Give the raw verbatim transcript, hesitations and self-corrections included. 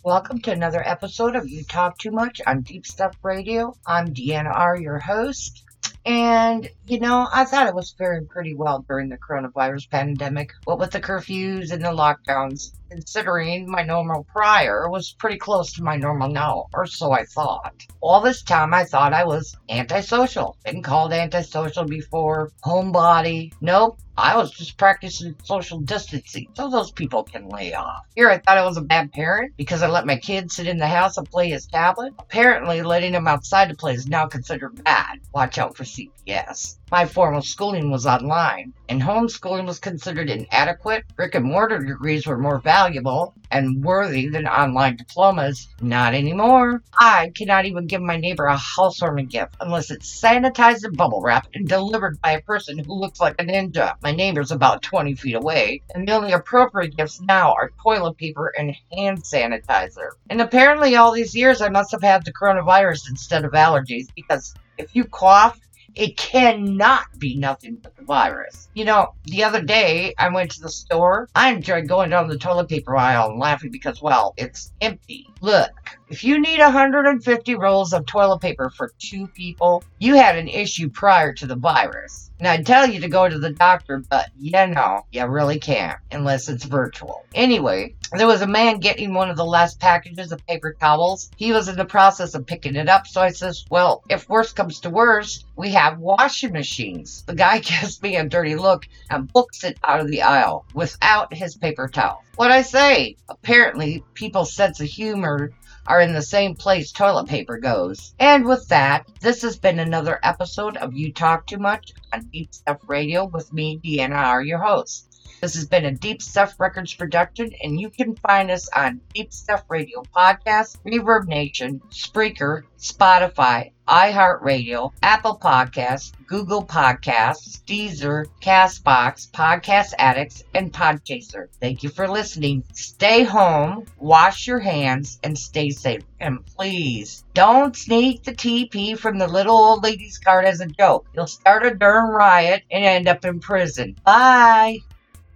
Welcome to another episode of You Talk Too Much on Deep Stuff Radio. I'm Deanna R., your host. And, you know, I thought it was faring pretty well during the coronavirus pandemic. What with the curfews and the lockdowns, considering my normal prior was pretty close to my normal now, or so I thought. All this time I thought I was antisocial. Been called antisocial before, homebody. Nope. I was just practicing social distancing so those people can lay off. Here I thought I was a bad parent because I let my kid sit in the house and play his tablet. Apparently letting him outside to play is now considered bad. Watch out for C P S. My formal schooling was online, and homeschooling was considered inadequate. Brick and mortar degrees were more valuable and worthy than online diplomas. Not anymore. I cannot even give my neighbor a housewarming gift unless it's sanitized and bubble wrapped and delivered by a person who looks like a ninja. My neighbor's about twenty feet away, and the only appropriate gifts now are toilet paper and hand sanitizer. And apparently all these years I must have had the coronavirus instead of allergies, because if you cough, it cannot be nothing but the virus. You know, the other day I went to the store. I enjoyed going down the toilet paper aisle and laughing because, well, it's empty. Look, if you need one hundred fifty rolls of toilet paper for two people, you had an issue prior to the virus. And I'd tell you to go to the doctor, but you know, you really can't unless it's virtual. Anyway, there was a man getting one of the last packages of paper towels. He was in the process of picking it up, so I says, well, if worst comes to worst, we have washing machines. The guy gives me a dirty look and books it out of the aisle without his paper towel. What'd I say? Apparently, people's sense of humor are in the same place toilet paper goes. And with that, this has been another episode of You Talk Too Much on Deep Stuff Radio with me, Deanna R., your host. This has been a Deep Stuff Records production, and you can find us on Deep Stuff Radio Podcast, Reverb Nation, Spreaker, Spotify, iHeartRadio, Apple Podcasts, Google Podcasts, Deezer, CastBox, Podcast Addicts, and Podchaser. Thank you for listening. Stay home, wash your hands, and stay safe. And please, don't sneak the T P from the little old lady's card as a joke. You'll start a darn riot and end up in prison. Bye!